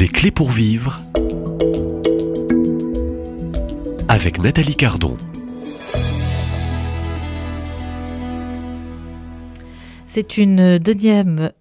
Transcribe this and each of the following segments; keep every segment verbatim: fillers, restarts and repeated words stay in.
Des clés pour vivre avec Nathalie Cardon. C'est une deuxième...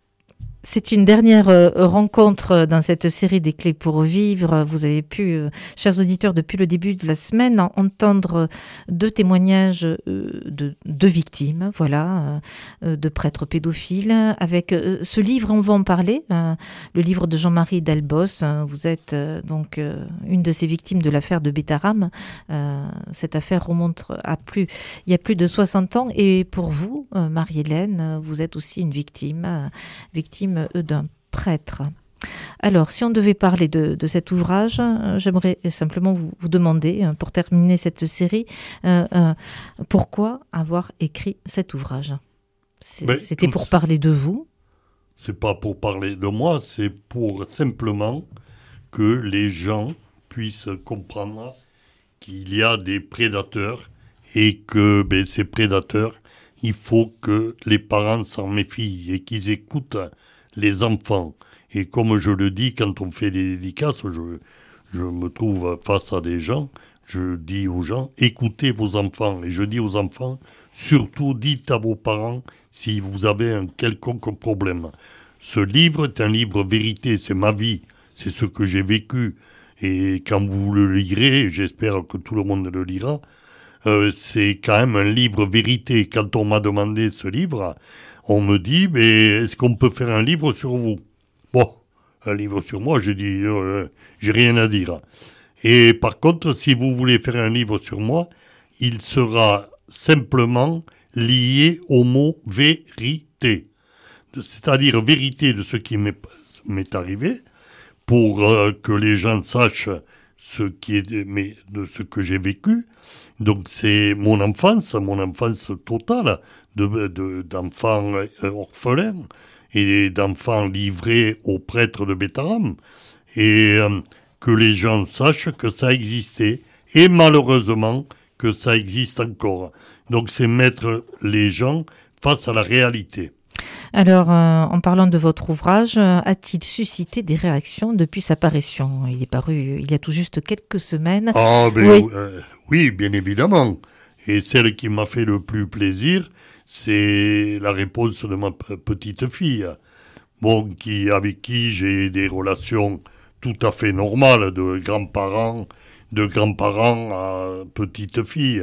C'est une dernière euh, rencontre dans cette série des clés pour vivre. Vous avez pu, euh, chers auditeurs, depuis le début de la semaine, entendre deux témoignages euh, de deux victimes, voilà, euh, de prêtres pédophiles. Avec euh, ce livre, on va en parler, euh, le livre de Jean-Marie Delbos. Vous êtes euh, donc euh, une de ces victimes de l'affaire de Bétarame. Euh, cette affaire remonte à plus, il y a plus de soixante ans. Et pour vous, euh, Marie-Hélène, vous êtes aussi une victime, euh, victime d'un prêtre. Alors, si on devait parler de, de cet ouvrage, euh, j'aimerais simplement vous, vous demander, euh, pour terminer cette série, euh, euh, pourquoi avoir écrit cet ouvrage ? C'est, ben, C'était pour parler de vous ? C'est pas pour parler de moi, c'est pour simplement que les gens puissent comprendre qu'il y a des prédateurs et que ben, ces prédateurs, il faut que les parents s'en méfient et qu'ils écoutent les enfants. Et comme je le dis, quand on fait des dédicaces, je, je me trouve face à des gens, je dis aux gens, écoutez vos enfants. Et je dis aux enfants, surtout dites à vos parents si vous avez un quelconque problème. Ce livre est un livre vérité, c'est ma vie, c'est ce que j'ai vécu. Et quand vous le lirez, j'espère que tout le monde le lira, euh, c'est quand même un livre vérité. Quand on m'a demandé ce livre, on me dit, mais est-ce qu'on peut faire un livre sur vous ? Bon, un livre sur moi, j'ai dit, euh, j'ai rien à dire. Et par contre, si vous voulez faire un livre sur moi, il sera simplement lié au mot vérité. C'est-à-dire vérité de ce qui m'est, m'est arrivé, pour euh, que les gens sachent ce qui est de, mais, de ce que j'ai vécu. Donc c'est mon enfance, mon enfance totale, de, de, d'enfants orphelins et d'enfants livrés aux prêtres de Bétarame. Et euh, que les gens sachent que ça existait, et malheureusement que ça existe encore. Donc c'est mettre les gens face à la réalité. Alors, euh, en parlant de votre ouvrage, euh, a-t-il suscité des réactions depuis sa parution ? Il est paru il y a tout juste quelques semaines. Ah, ben oui. Euh, oui, bien évidemment. Et celle qui m'a fait le plus plaisir, c'est la réponse de ma p- petite fille, bon, qui, avec qui j'ai des relations tout à fait normales de grands-parents, de grands-parents à petite fille.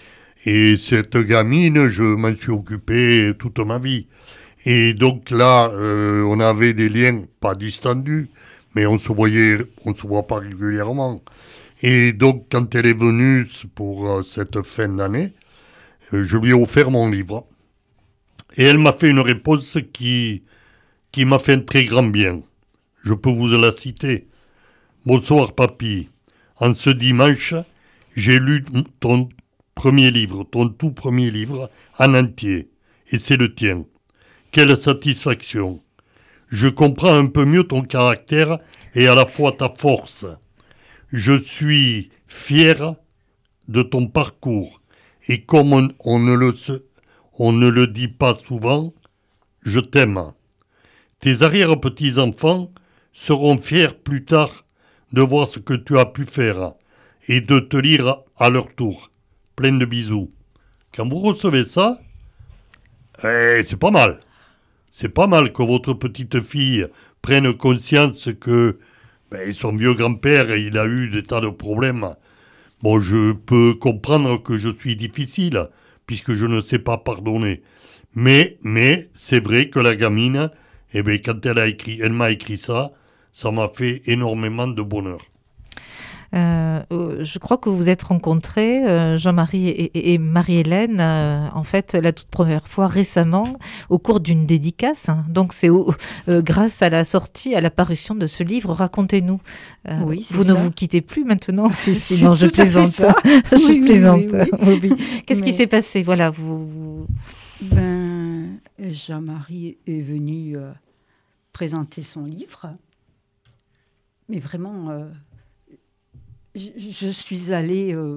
Et cette gamine, je m'en suis occupé toute ma vie. Et donc là, euh, on avait des liens pas distendus, mais on se voyait, on se voit pas régulièrement. Et donc, quand elle est venue pour euh, cette fin d'année, euh, je lui ai offert mon livre. Et elle m'a fait une réponse qui, qui m'a fait un très grand bien. Je peux vous la citer. Bonsoir, papy. En ce dimanche, j'ai lu ton premier livre, ton tout premier livre, en entier. Et c'est le tien. Quelle satisfaction. Je comprends un peu mieux ton caractère et à la fois ta force. Je suis fier de ton parcours et comme on, on, ne le, on ne le dit pas souvent, je t'aime. Tes arrière-petits-enfants seront fiers plus tard de voir ce que tu as pu faire et de te lire à leur tour. Plein de bisous. Quand vous recevez ça, eh, c'est pas mal. C'est pas mal que votre petite fille prenne conscience que ben, son vieux grand-père, il a eu des tas de problèmes. Bon, je peux comprendre que je suis difficile, puisque je ne sais pas pardonner. Mais, mais, c'est vrai que la gamine, eh ben, quand elle a écrit, elle m'a écrit ça, ça m'a fait énormément de bonheur. Euh, je crois que vous vous êtes rencontrés, euh, Jean-Marie et, et, et Marie-Hélène, euh, en fait, la toute première fois récemment, au cours d'une dédicace. Hein. Donc, c'est au, euh, grâce à la sortie, à la parution de ce livre. Racontez-nous. Euh, oui, vous ça. ne vous quittez plus maintenant, si, sinon je tout à fait plaisante. ça. je Oui, oui, plaisante. oui, oui. Oui, oui. Qu'est-ce Mais- qui s'est passé ? Voilà, vous. vous- Ben, Jean-Marie est venu euh, présenter son livre, mais vraiment, euh, je, je suis allée euh,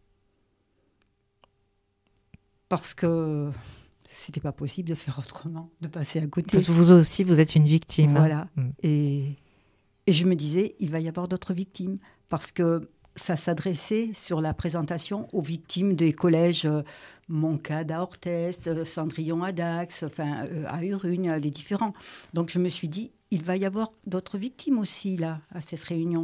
parce que c'était pas possible de faire autrement, de passer à côté. Parce que vous aussi, vous êtes une victime. Voilà. Mm. Et, Et je me disais, il va y avoir d'autres victimes. Parce que ça s'adressait sur la présentation aux victimes des collèges euh, Moncade à Orthez, euh, Cendrillon à Dax, enfin, euh, à Urugne, les différents. Donc je me suis dit, il va y avoir d'autres victimes aussi, là, à cette réunion.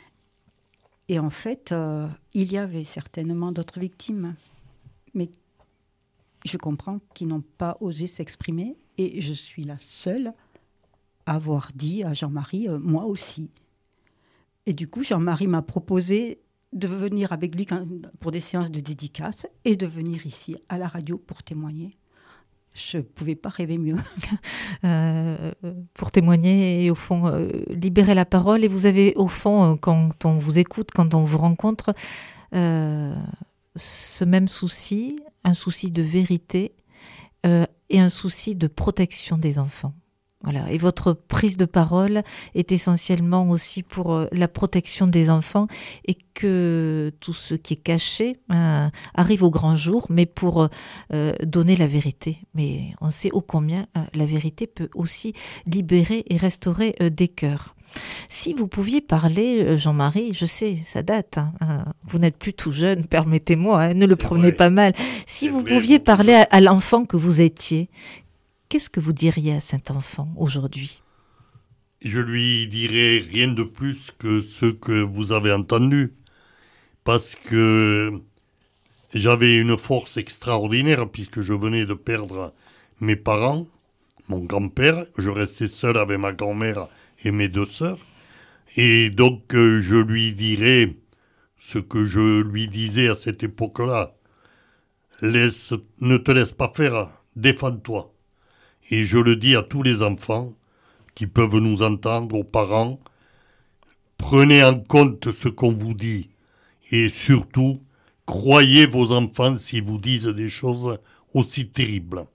Et en fait, euh, il y avait certainement d'autres victimes. Mais je comprends qu'ils n'ont pas osé s'exprimer. Et je suis la seule à avoir dit à Jean-Marie, euh, moi aussi. Et du coup, Jean-Marie m'a proposé de venir avec lui quand, pour des séances de dédicace et de venir ici à la radio pour témoigner. Je ne pouvais pas rêver mieux. Euh, pour témoigner et au fond euh, libérer la parole. Et vous avez au fond, euh, quand on vous écoute, quand on vous rencontre, euh, ce même souci, un souci de vérité euh, et un souci de protection des enfants. Voilà. Et votre prise de parole est essentiellement aussi pour euh, la protection des enfants et que tout ce qui est caché euh, arrive au grand jour, mais pour euh, donner la vérité. Mais on sait ô combien euh, la vérité peut aussi libérer et restaurer euh, des cœurs. Si vous pouviez parler, euh, Jean-Marie, je sais, ça date, hein, euh, vous n'êtes plus tout jeune, permettez-moi, hein, ne le prenez pas mal. Si C'est vous vrai, pouviez vous parler à, à l'enfant que vous étiez, qu'est-ce que vous diriez à cet enfant aujourd'hui ? Je lui dirai rien de plus que ce que vous avez entendu. Parce que j'avais une force extraordinaire puisque je venais de perdre mes parents, mon grand-père. Je restais seul avec ma grand-mère et mes deux sœurs. Et donc euh, je lui dirai ce que je lui disais à cette époque-là. Laisse, ne te laisse pas faire, défends-toi. Et je le dis à tous les enfants qui peuvent nous entendre, aux parents, prenez en compte ce qu'on vous dit et surtout, croyez vos enfants s'ils vous disent des choses aussi terribles.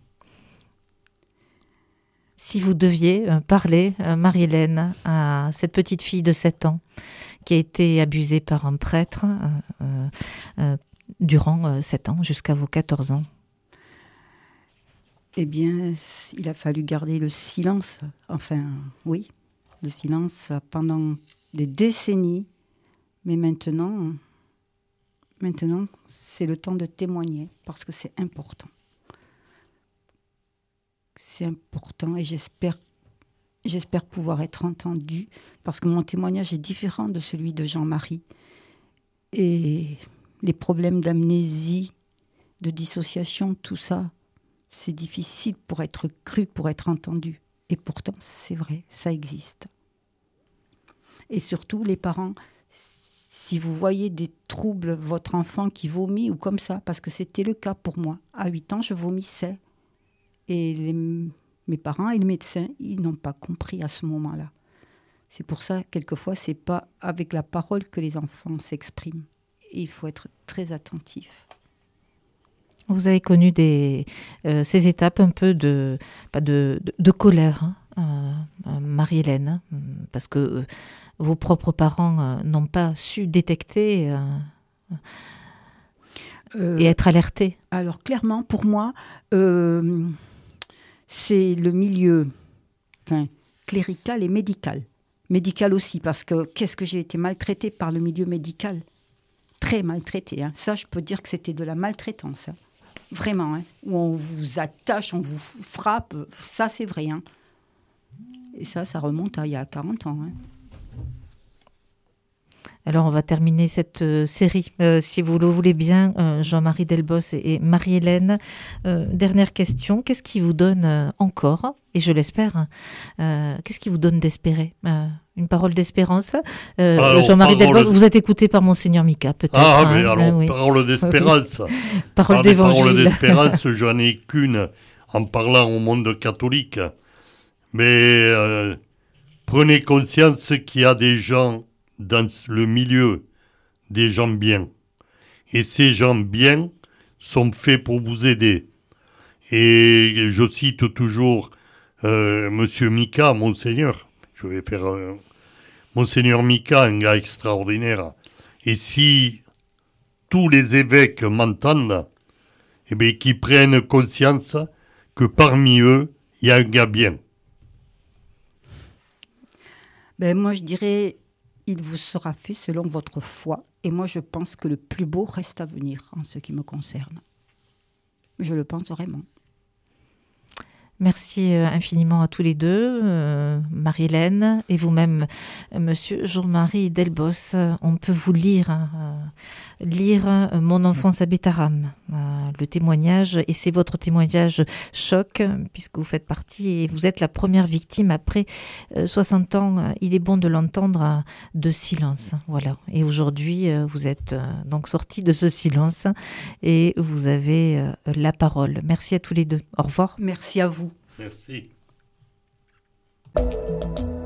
Si vous deviez euh, parler, euh, Marie-Hélène, à cette petite fille de sept ans qui a été abusée par un prêtre euh, euh, euh, durant euh, sept ans, jusqu'à vos quatorze ans. Eh bien, il a fallu garder le silence. Enfin, oui, le silence pendant des décennies. Mais maintenant, maintenant, c'est le temps de témoigner parce que c'est important. C'est important et j'espère, j'espère pouvoir être entendue parce que mon témoignage est différent de celui de Jean-Marie. Et les problèmes d'amnésie, de dissociation, tout ça, c'est difficile pour être cru, pour être entendu. Et pourtant, c'est vrai, ça existe. Et surtout, les parents, si vous voyez des troubles, votre enfant qui vomit ou comme ça, parce que c'était le cas pour moi. À huit ans, je vomissais. Et les, mes parents et les médecins, ils n'ont pas compris à ce moment-là. C'est pour ça, quelquefois, c'est pas avec la parole que les enfants s'expriment. Et il faut être très attentif. Vous avez connu des, euh, ces étapes un peu de, pas de, de, de colère, hein, euh, Marie-Hélène, hein, parce que euh, vos propres parents euh, n'ont pas su détecter euh, euh, et être alertés. Alors clairement, pour moi, euh, c'est le milieu enfin, clérical et médical. Médical aussi, parce que qu'est-ce que j'ai été maltraitée par le milieu médical ? Très maltraitée. Hein. Ça, je peux dire que c'était de la maltraitance. Hein. Vraiment, hein, où on vous attache, on vous frappe, ça c'est vrai. Hein. Et ça, ça remonte à il y a quarante ans. Hein. Alors on va terminer cette euh, série, euh, si vous le voulez bien, euh, Jean-Marie Delbos et, et Marie-Hélène. Euh, dernière question, qu'est-ce qui vous donne euh, encore, et je l'espère, euh, qu'est-ce qui vous donne d'espérer euh, Une parole d'espérance euh, alors, Jean-Marie Delbos, de... vous êtes écouté par Monseigneur Mika, peut-être. Ah, hein, mais alors, hein, oui. parole d'espérance. Parole ah, d'évangile. Parole d'espérance, j'en ai qu'une en parlant au monde catholique. Mais euh, prenez conscience qu'il y a des gens dans le milieu, des gens bien. Et ces gens bien sont faits pour vous aider. Et je cite toujours euh, Monsieur Mika, Monseigneur. Je vais faire euh, Monseigneur Mika, un gars extraordinaire. Et si tous les évêques m'entendent, eh bien, qu'ils prennent conscience que parmi eux, il y a un gars bien. Ben, moi, je dirais, il vous sera fait selon votre foi. Et moi, je pense que le plus beau reste à venir en ce qui me concerne. Je le pense vraiment. Merci infiniment à tous les deux, euh, Marie-Hélène et vous-même, Monsieur Jean-Marie Delbos. On peut vous lire, euh, lire euh, Mon enfance à Bétaram, euh, le témoignage, et c'est votre témoignage choc, puisque vous faites partie et vous êtes la première victime après euh, soixante ans, il est bon de l'entendre, de silence. Voilà. Et aujourd'hui, euh, vous êtes euh, donc sorti de ce silence et vous avez euh, la parole. Merci à tous les deux. Au revoir. Merci à vous. Merci.